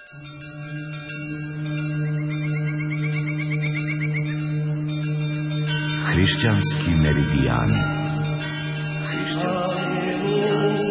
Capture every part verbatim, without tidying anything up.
Hrišćanski meridijani. Hrišćanski meridijani.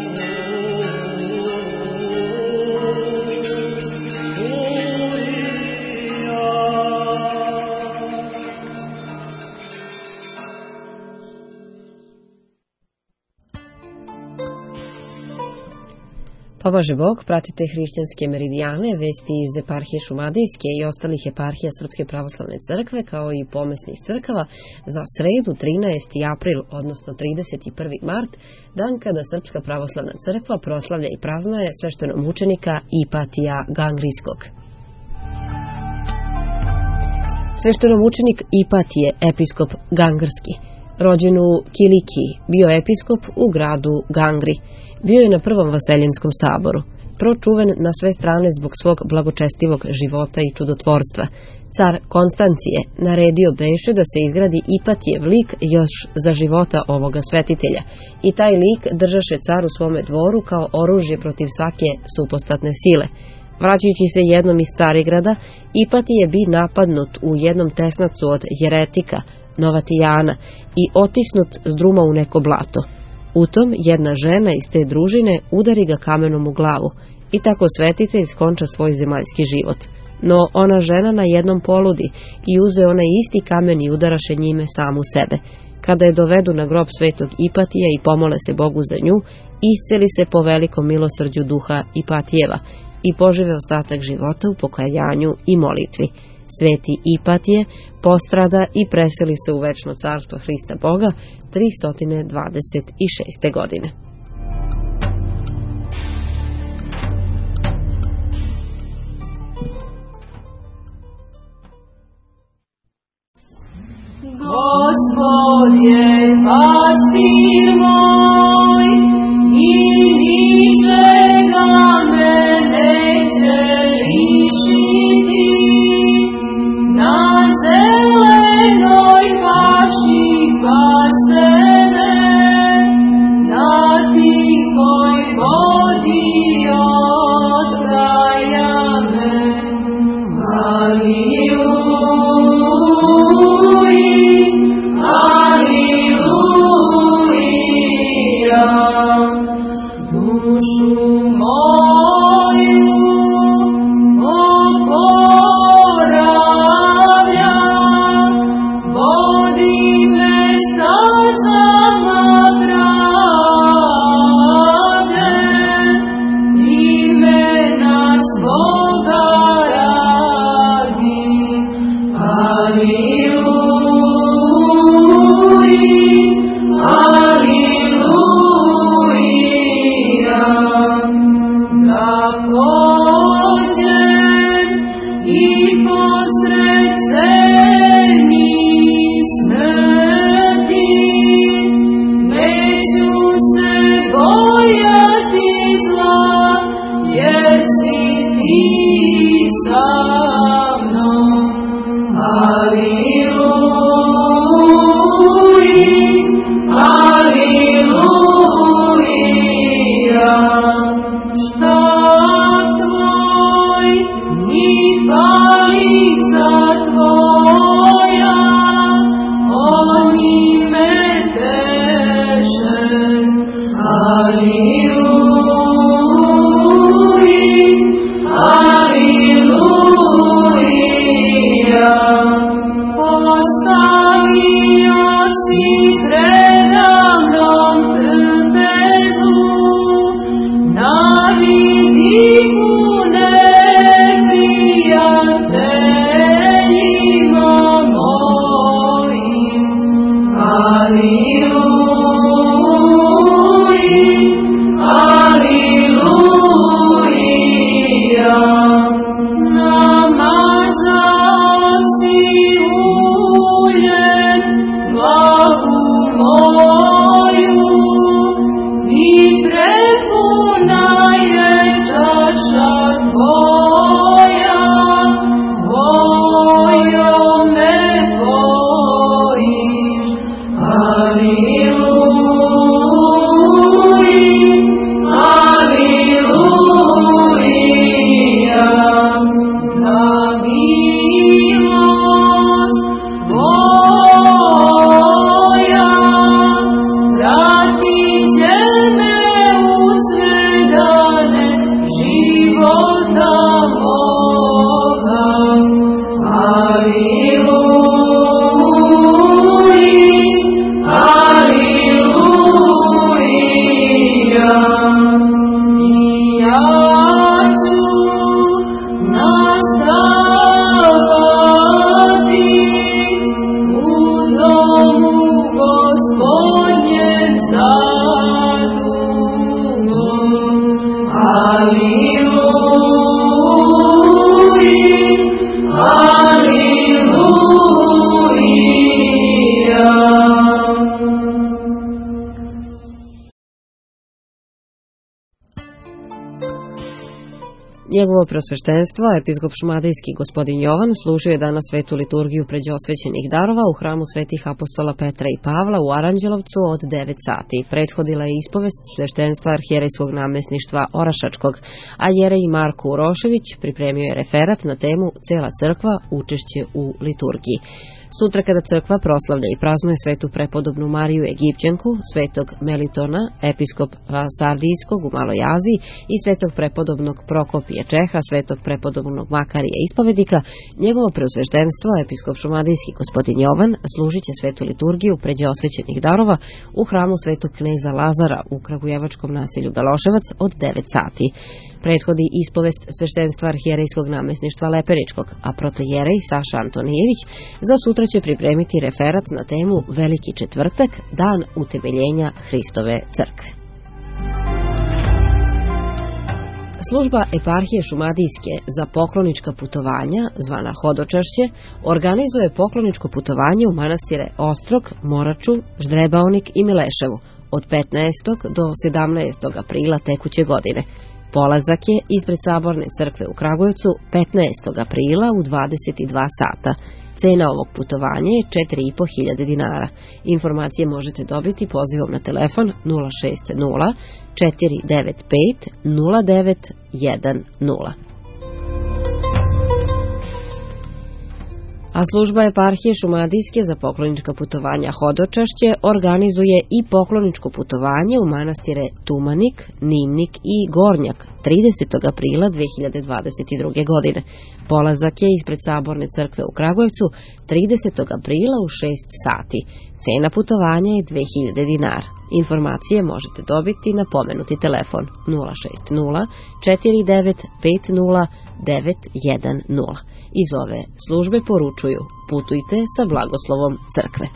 Pomaže Bog, pratite hrišćanske meridijane, vesti iz eparhije Šumadijske i ostalih eparhija Srpske pravoslavne crkve, kao i pomesnih crkava, za sredu trinaesti april, odnosno trideset prvi mart, dan kada Srpska pravoslavna crkva proslavlja i praznuje sveštenomučenika Ipatija Gangrijskog. Sveštenomučenik Ipatije, episkop Gangrski, rođen u Kilikiji, bio episkop u gradu Gangri. Bio je na prvom Vaseljenskom saboru, pročuven na sve strane zbog svog blagočestivog života i čudotvorstva. Car Konstancije naredio beše da se izgradi Ipatijev lik još za života ovoga svetitelja i taj lik držaše car u svome dvoru kao oružje protiv svake supostatne sile. Vraćajući se jednom iz Carigrada, Ipatije bi napadnut u jednom tesnacu od jeretika, Novatijana, i otisnut s druma u neko blato. U tom jedna žena iz te družine udari ga kamenom u glavu i tako svetitelj skonča svoj zemaljski život. No ona žena na jednom poludi i uze onaj isti kamen i udaraše njime samu sebe. Kada je dovedu na grob svetog Ipatija i pomole se Bogu za nju, isceli se po velikom milosrđu duha Ipatijeva i požive ostatak života u pokajanju i molitvi. Sveti Ipatije postrada i preseli se u večno carstvo Hrista Boga tristo dvadeset šeste. godine. Gospod je pastir moj i ničega me neće lišiti. Na zelenoj paši pase me, na tihoj vodi odgaja me. Aliluji, aliluja, dušu moju oporavlja, vodi me stazama pravde, imena svoga radi. Aliluji, aliluja, da pođem i posred zemi smrti, neću se bojati zla, jer si ti sa mnom. Aliluji, aliluja, štab tvoj i palica tvoja, oni me teše. Aliluji, aliluja, postavio si predamnom trpezu, na vidiku neprijateljima mojim. Aliluji, aliluja, namazao si uljem glavu moju i prepuna je čaša tvoja, vojom me pojiš. Aliluji, aliluja, Njegovo preosveštenstvo, episkop šumadijski gospodin Jovan, služio je danas svetu liturgiju pređosvećenih darova u hramu svetih apostola Petra i Pavla u Aranđelovcu od devet sati. Prethodila je ispovest sveštenstva arhijerejskog namesništva Orašačkog, a jerej Marko Urošević pripremio je referat na temu Cela crkva, učešće u liturgiji. Sutra kada crkva proslavlja i praznuje svetu prepodobnu Mariju Egipćanku, svetog Melitona, episkopa Sardijskog u Maloj Aziji i svetog prepodobnog Prokopija Čeha, svetog prepodobnog Makarija Ispovednika, njegovo preosveštenstvo, episkop šumadijski gospodin Jovan, služit će svetu liturgiju pređe osvećenih darova u hramu svetog kneza Lazara u kragujevačkom naselju Beloševac od devet sati. Prethodi ispovest sveštenstva arhijerejskog namesništva Lepeničkog, a protojerej Saša Antonijević za sutra će pripremiti referat na temu Veliki četvrtak, dan utemeljenja Hristove crkve. Služba eparhije šumadijske za poklonička putovanja, zvana Hodočašće, organizuje pokloničko putovanje u manastire Ostrog, Moraču, Ždrebaonik i Mileševu od petnaestog do sedamnaestog aprila tekuće godine. Polazak je ispred Saborne crkve u Kragujevcu petnaestog aprila u dvadeset dva sata. Cena ovog putovanja je četiri i po hiljade dinara. Informacije možete dobiti pozivom na telefon nula šest nula četiri devet pet nula devet jedan nula. A služba eparhije šumadijske za poklonička putovanja Hodočašće organizuje i pokloničko putovanje u manastire Tumanik, Nimnik i Gornjak tridesetog aprila dve hiljade dvadeset druge. godine. Polazak je ispred Saborne crkve u Kragujevcu tridesetog aprila u šest sati. Cena putovanja je dve hiljade dinara. Informacije možete dobiti na pomenuti telefon nula šest nula četiri devet pet nula devet jedan nula. Iz ove službe poručuju: putujte sa blagoslovom crkve.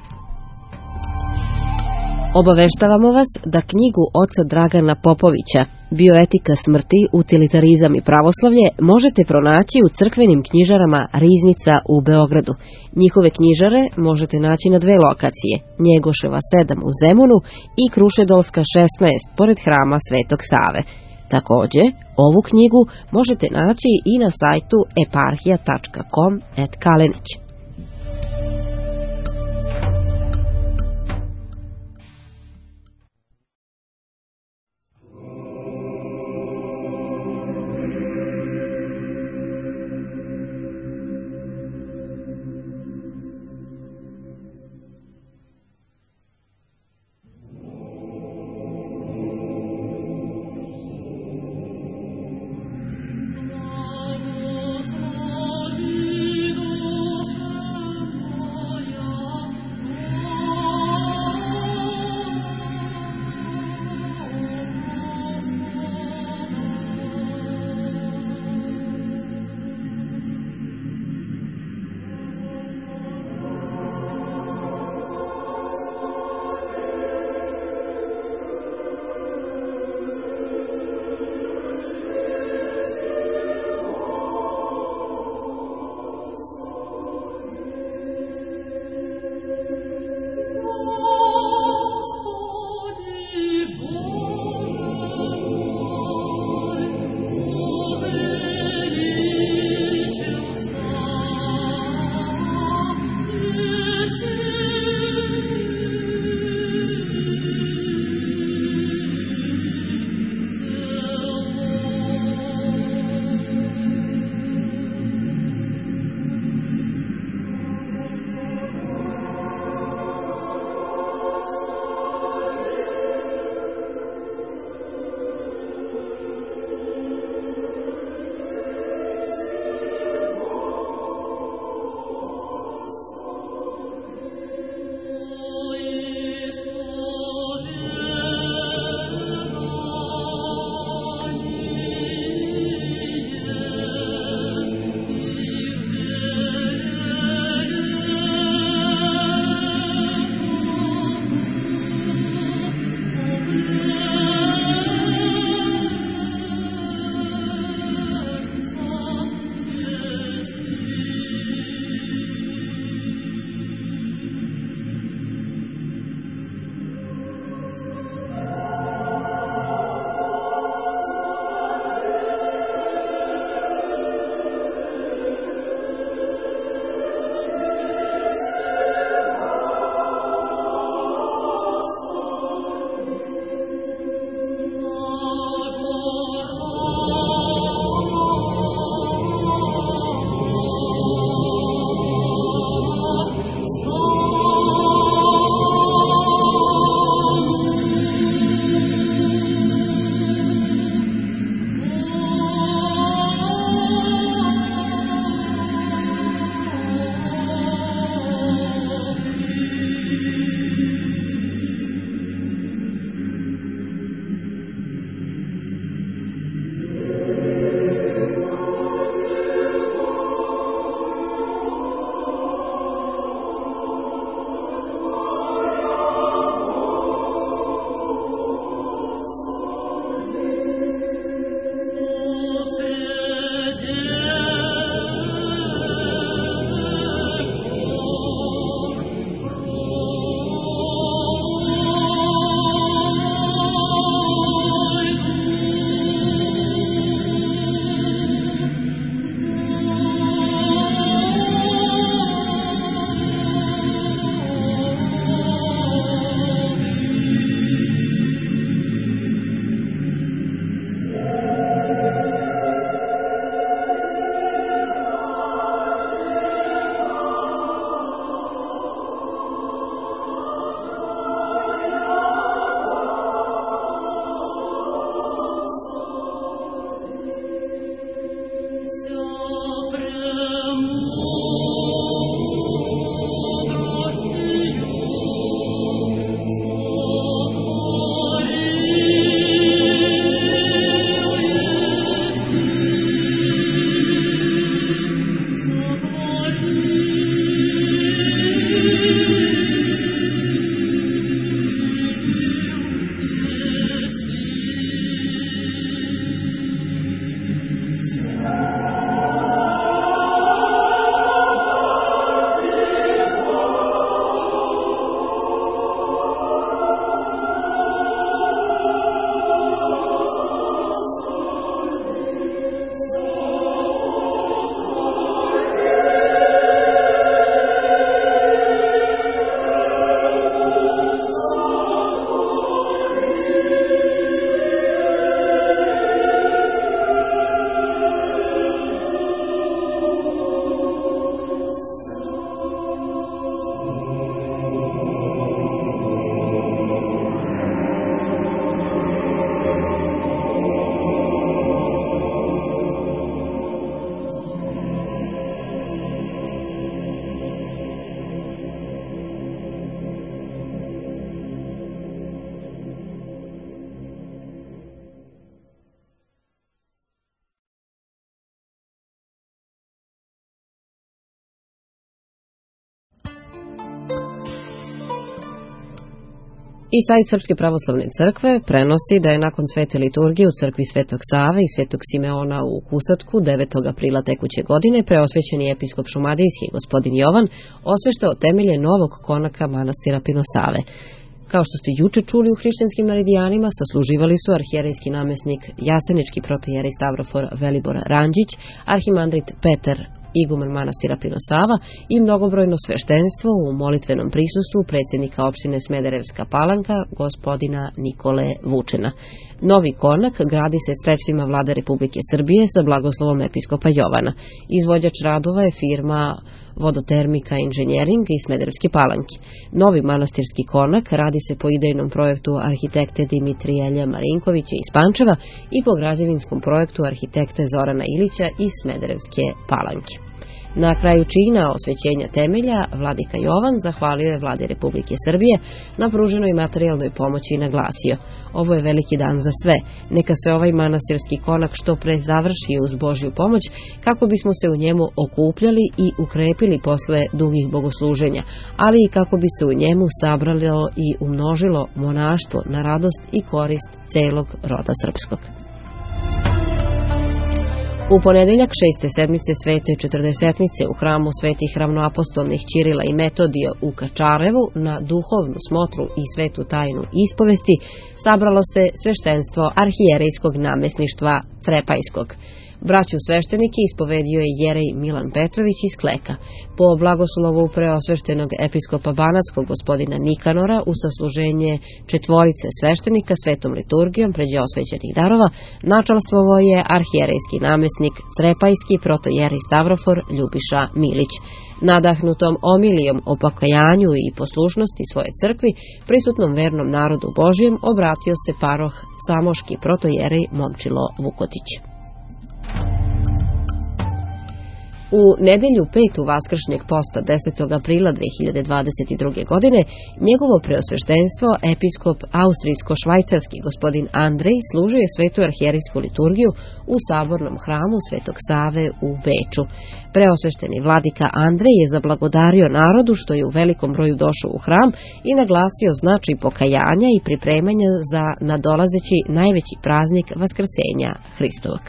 Obaveštavamo vas da knjigu oca Dragana Popovića Bioetika smrti, utilitarizam i pravoslavlje možete pronaći u crkvenim knjižarama Riznica u Beogradu. Njihove knjižare možete naći na dve lokacije, Njegoševa sedam u Zemunu i Krušedolska šesnaest pored hrama Svetog Save. Takođe, ovu knjigu možete naći i na sajtu eparhija tačka com et kalenić. I sajt Srpske pravoslavne crkve prenosi da je nakon svete liturgije u crkvi Svetog Save i Svetog Simeona u Kusatku devetog aprila tekuće godine preosvećeni episkop šumadijski gospodin Jovan osveštao temelje novog konaka manastira Pinosave. Kao što ste juče čuli u hrišćanskim meridijanima, sasluživali su arhijerejski namesnik jasenički protojerej Stavrofor Velibor Ranđić, arhimandrit Petar, iguman manastira Pinosava i mnogobrojno sveštenstvo u molitvenom prisustvu predsjednika opštine Smederevska Palanka, gospodina Nikole Vučena. Novi konak gradi se sredstvima Vlade Republike Srbije sa blagoslovom episkopa Jovana. Izvođač radova je firma Vodotermika inženjering iz Smederevske Palanke. Novi manastirski konak radi se po idejnom projektu arhitekte Dimitrijelja Marinkovića iz Pančeva i po građevinskom projektu arhitekte Zorana Ilića iz Smederevske Palanke. Na kraju čina osvećenja temelja, vladika Jovan zahvalio je Vladi Republike Srbije na pruženoj materijalnoj pomoći i naglasio: ovo je veliki dan za sve, neka se ovaj manastirski konak što pre završi uz Božju pomoć, kako bismo se u njemu okupljali i ukrepili posle dugih bogosluženja, ali i kako bi se u njemu sabralo i umnožilo monaštvo na radost i korist celog roda srpskog. U ponedeljak šeste sedmice Svete četrdesetnice u hramu svetih ravnoapostolnih Ćirila i Metodija u Kačarevu na duhovnu smotru i svetu tajnu ispovesti sabralo se sveštenstvo arhijerejskog namesništva Crepajskog. Braću sveštenike ispovedio je jerej Milan Petrović iz Kleka. Po blagoslovu preosveštenog episkopa Banatskog gospodina Nikanora u sasluženje četvorice sveštenika svetom liturgijom pređe osvećenih darova načalstvovo je arhijerejski namesnik Crepajski protojerej Stavrofor Ljubiša Milić. Nadahnutom omilijom o pokajanju i poslušnosti svoje crkvi, prisutnom vernom narodu Božjem, obratio se paroh Samoški protojerej Momčilo Vukotić. U nedelju petu vaskršnjeg posta desetog aprila dve hiljade dvadeset druge. godine njegovo preosveštenstvo episkop austrijsko-švajcarski gospodin Andrej služio je svetu arhijerejsku liturgiju u sabornom hramu Svetog Save u Beču. Preosvešteni vladika Andrej je zablagodario narodu što je u velikom broju došao u hram i naglasio značaj pokajanja i pripremanja za nadolazeći najveći praznik Vaskrsenja Hristovog.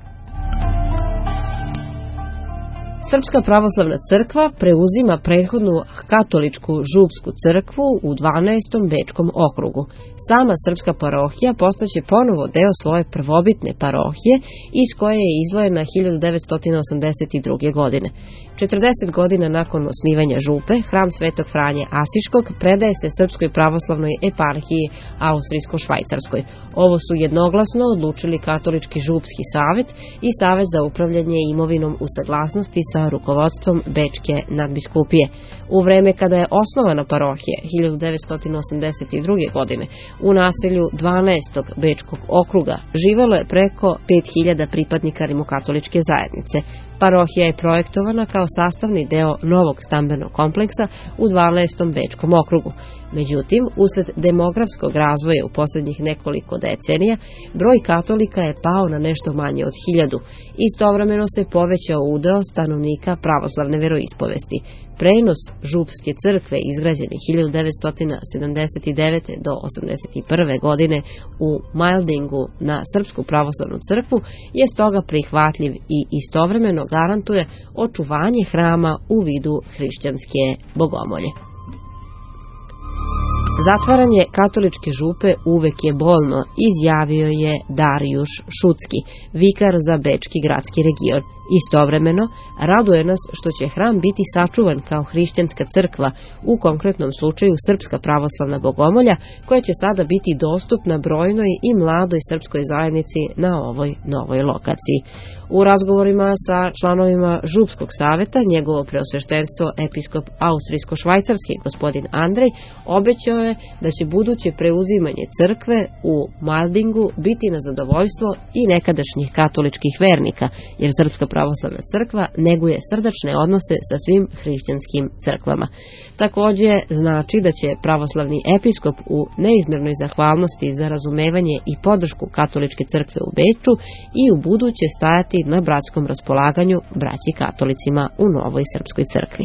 Srpska pravoslavna crkva preuzima prethodnu katoličku župsku crkvu u dvanaestom Bečkom okrugu. Sama srpska parohija postaće ponovo deo svoje prvobitne parohije iz koje je izdvojena hiljadu devetsto osamdeset druge. godine. četrdeset godina nakon osnivanja župe, hram Svetog Franje Asiškog predaje se Srpskoj pravoslavnoj eparhiji Austrijsko-švajcarskoj. Ovo su jednoglasno odlučili Katolički župski savet i Savez za upravljanje imovinom u saglasnosti sa rukovodstvom Bečke nadbiskupije. U vreme kada je osnovana parohija hiljadu devetsto osamdeset druge. godine u naselju dvanaestog Bečkog okruga živelo je preko pet hiljada pripadnika rimokatoličke zajednice. Parohija je projektovana kao sastavni deo novog stambenog kompleksa u dvanaestom Bečkom okrugu. Međutim, usled demografskog razvoja u posljednjih nekoliko decenija, broj katolika je pao na nešto manje od hiljadu. Istovremeno se povećao udeo stanovnika pravoslavne veroispovesti. Prenos župske crkve izgrađene hiljadu devetsto sedamdeset devete. do osamdeset prve. godine u Majldingu na Srpsku pravoslavnu crkvu je stoga prihvatljiv i istovremeno garantuje očuvanje hrama u vidu hrišćanske bogomolje. Zatvaranje katoličke župe uvek je bolno, izjavio je Darijuš Šutski, vikar za Bečki gradski region. Istovremeno, raduje nas što će hram biti sačuvan kao hrišćanska crkva, u konkretnom slučaju Srpska pravoslavna bogomolja, koja će sada biti dostupna brojnoj i mladoj srpskoj zajednici na ovoj novoj lokaciji. U razgovorima sa članovima Župskog saveta, njegovo preosveštenstvo episkop austrijsko-švajcarski gospodin Andrej obećao je da će buduće preuzimanje crkve u Majldingu biti na zadovoljstvo i nekadašnjih katoličkih vernika, jer Srpska pravoslavna crkva neguje srdačne odnose sa svim hrišćanskim crkvama. Takođe znači da će pravoslavni episkop u neizmjernoj zahvalnosti za razumevanje i podršku katoličke crkve u Beču i u buduće stajati na bratskom raspolaganju braći katolicima u Novoj Srpskoj crkvi.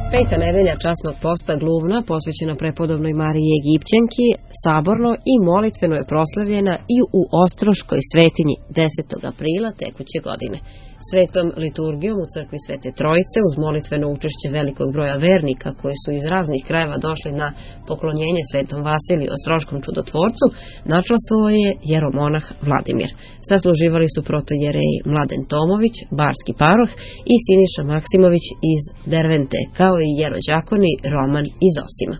Peta nedelja časnog posta gluvna, posvećena prepodobnoj Mariji Egipćanki, saborno i molitveno je proslavljena i u Ostroškoj svetinji desetog aprila tekuće godine. Svetom liturgijom u crkvi Svete Trojice, uz molitveno učešće velikog broja vernika koji su iz raznih krajeva došli na poklonjenje Svetom Vasiliju Ostroškom čudotvorcu, načastvovao je jeromonah Vladimir. Sasluživali su protojereji Mladen Tomović, barski paroh, i Siniša Maksimović iz Dervente, kao i jerođakoni Roman iz Osima.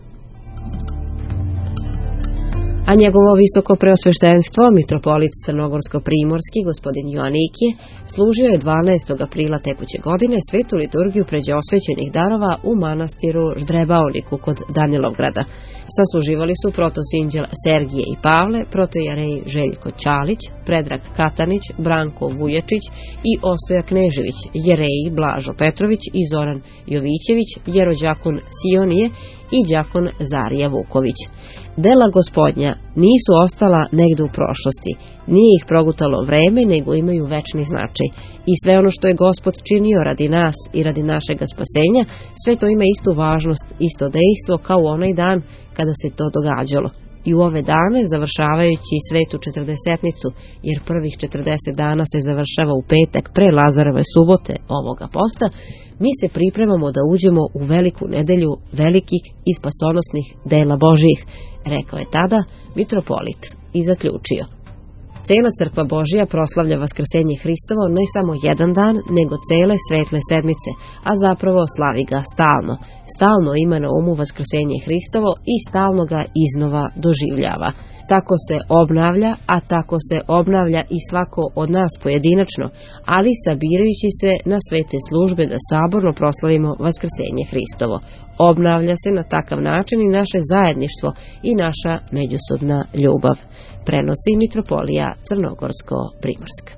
A njegovo visoko preosveštenstvo, mitropolit crnogorsko-primorski, gospodin Joanikije, služio je dvanaestog aprila tekuće godine svetu liturgiju pređe osvećenih darova u manastiru Ždrebaoniku kod Danilovgrada. Sasluživali su protosinđel Sergije i Pavle, protojareji Željko Ćalić, Predrag Katanić, Branko Vujačić i Ostoja Knežević, jereji Blažo Petrović i Zoran Jovićević, jerođakon Sionije i đakon Zarija Vuković. Dela Gospodnja nisu ostala negde u prošlosti, nije ih progutalo vreme, nego imaju večni značaj. I sve ono što je Gospod činio radi nas i radi našega spasenja, sve to ima istu važnost, isto dejstvo kao u onaj dan kada se to događalo. I u ove dane, završavajući svetu četrdesetnicu, jer prvih četrdeset dana se završava u petak pre Lazarove subote ovoga posta, mi se pripremamo da uđemo u veliku nedelju velikih i spasonosnih dela Božijih, rekao je tada mitropolit i zaključio. Cela crkva Božija proslavlja Vaskrsenje Hristovo ne samo jedan dan, nego cele svetle sedmice, a zapravo slavi ga stalno. Stalno ima na umu Vaskrsenje Hristovo i stalno ga iznova doživljava. Tako se obnavlja, a tako se obnavlja i svako od nas pojedinačno, ali sabirajući se na svete službe da saborno proslavimo Vaskrsenje Hristovo. Obnavlja se na takav način i naše zajedništvo i naša međusobna ljubav, prenosi mitropolija Crnogorsko-Primorska.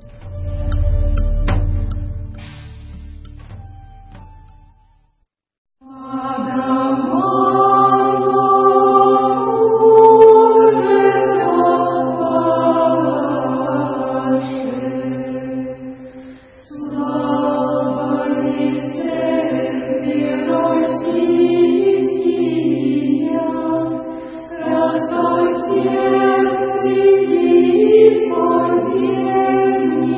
Thank you.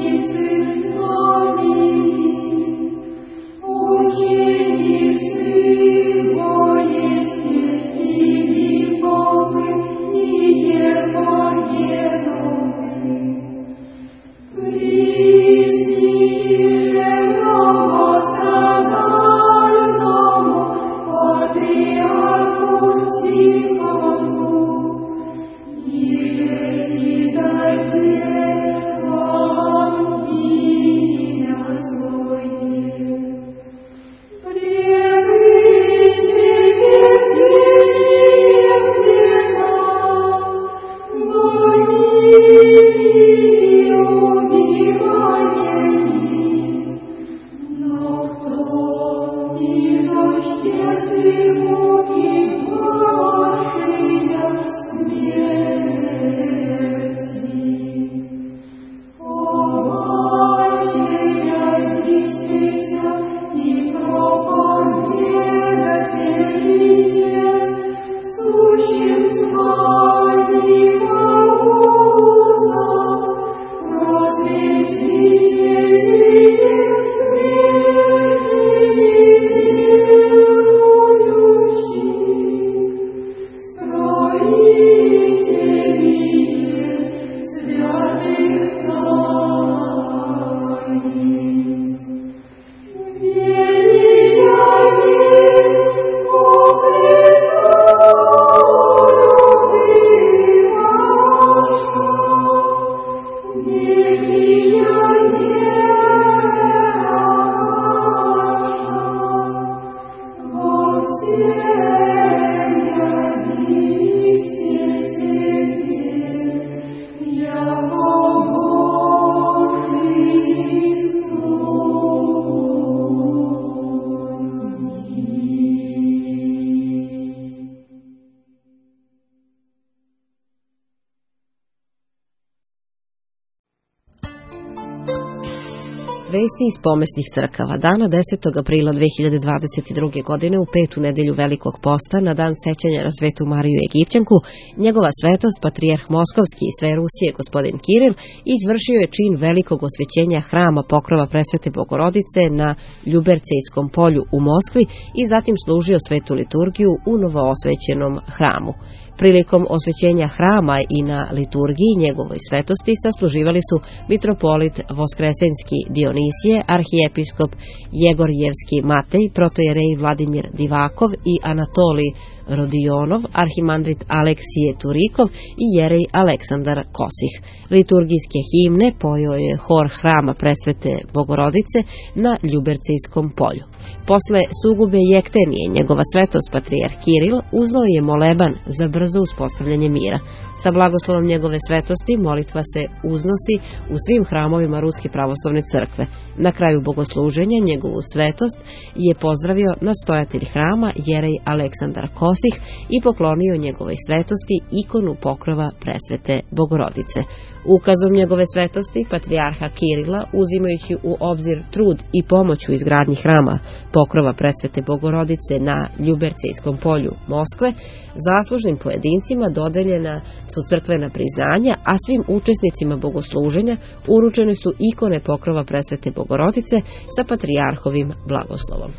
Vesti iz pomesnih crkava. Dana desetog aprila dve hiljade dvadeset druge. godine u petu nedelju Velikog posta na dan sećanja na Svetu Mariju Egipćanku, njegova svetost patrijarh Moskovski i sve Rusije gospodin Kiril izvršio je čin velikog osvećenja hrama Pokrova Presvete Bogorodice na Ljubercijskom polju u Moskvi i zatim služio svetu liturgiju u novoosvećenom hramu. Prilikom osvećenja hrama i na liturgiji njegovoj svetosti sasluživali su mitropolit Voskresenski Dionisije, arhijepiskop Jegorjevski Matej, protojerej Vladimir Divakov i Anatolij Rodionov, arhimandrit Aleksije Turikov i jerej Aleksandar Kosih. Liturgijske himne pojeo je hor hrama Presvete Bogorodice na Ljubercijskom polju. Posle sugube jektenije njegova svetost patrijarh Kiril uznao je moleban za brzo uspostavljanje mira. Sa blagoslovom njegove svetosti molitva se uznosi u svim hramovima Ruske pravoslavne crkve. Na kraju bogosluženja njegovu svetost je pozdravio nastojatelj hrama jerej Aleksandar Kosih i poklonio njegovoj svetosti ikonu Pokrova Presvete Bogorodice. Ukazom njegove svetosti patrijarha Kirila, uzimajući u obzir trud i pomoć u izgradnji hrama Pokrova Presvete Bogorodice na Ljubercijskom polju Moskve, zaslužnim pojedincima dodeljena su crkvena priznanja, a svim učesnicima bogosluženja uručene su ikone Pokrova Presvete Bogorodice sa patrijarhovim blagoslovom.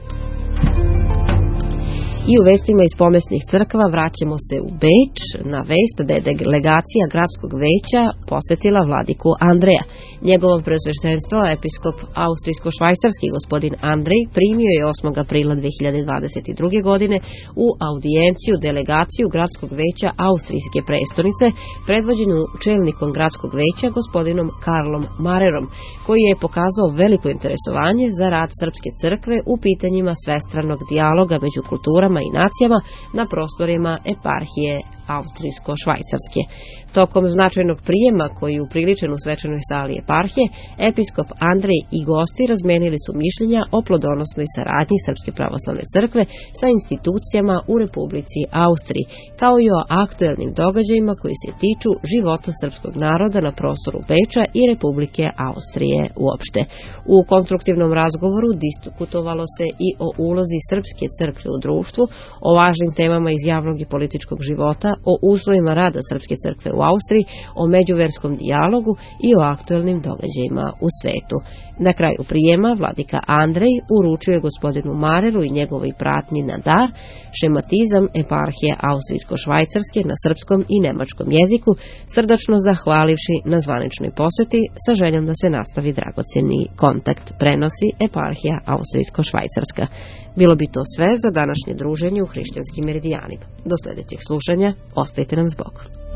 I u vestima iz pomesnih crkva vraćamo se u Beč na vest da je delegacija gradskog veća posetila vladiku Andreja. Njegovo preosveštenstvo, episkop austrijsko-švajcarski gospodin Andrej, primio je osmog aprila dve hiljade dvadeset druge. godine u audijenciju delegaciju gradskog veća austrijske prestonice, predvođenu čelnikom gradskog veća gospodinom Karlom Marerom, koji je pokazao veliko interesovanje za rad Srpske crkve u pitanjima svestranog dijaloga među kulturama i nacijama na prostorima eparhije austrijsko-švajcarske. Tokom značajnog prijema koji je upriličen u svečanoj sali eparhije, episkop Andrej i gosti razmenili su mišljenja o plodonosnoj saradnji Srpske pravoslavne crkve sa institucijama u Republici Austriji, kao i o aktuelnim događajima koji se tiču života srpskog naroda na prostoru Beča i Republike Austrije uopšte. U konstruktivnom razgovoru diskutovalo se i o ulozi Srpske crkve u društvu, o važnim temama iz javnog i političkog života, o uslovima rada Srpske crkve u Austriji, o međuverskom dijalogu i o aktuelnim događajima u svetu. Na kraju prijema vladika Andrej uručio je gospodinu Mareru i njegovoj pratnji na dar šematizam eparhije austrijsko-švajcarske na srpskom i nemačkom jeziku, srdačno zahvalivši na zvaničnoj poseti sa željom da se nastavi dragocjeni kontakt, prenosi eparhija austrijsko-švajcarska. Bilo bi to sve za današnje druženje u hrišćanskim meridijanima. Do sljedećeg slušanja, ostajte nam s Bogom.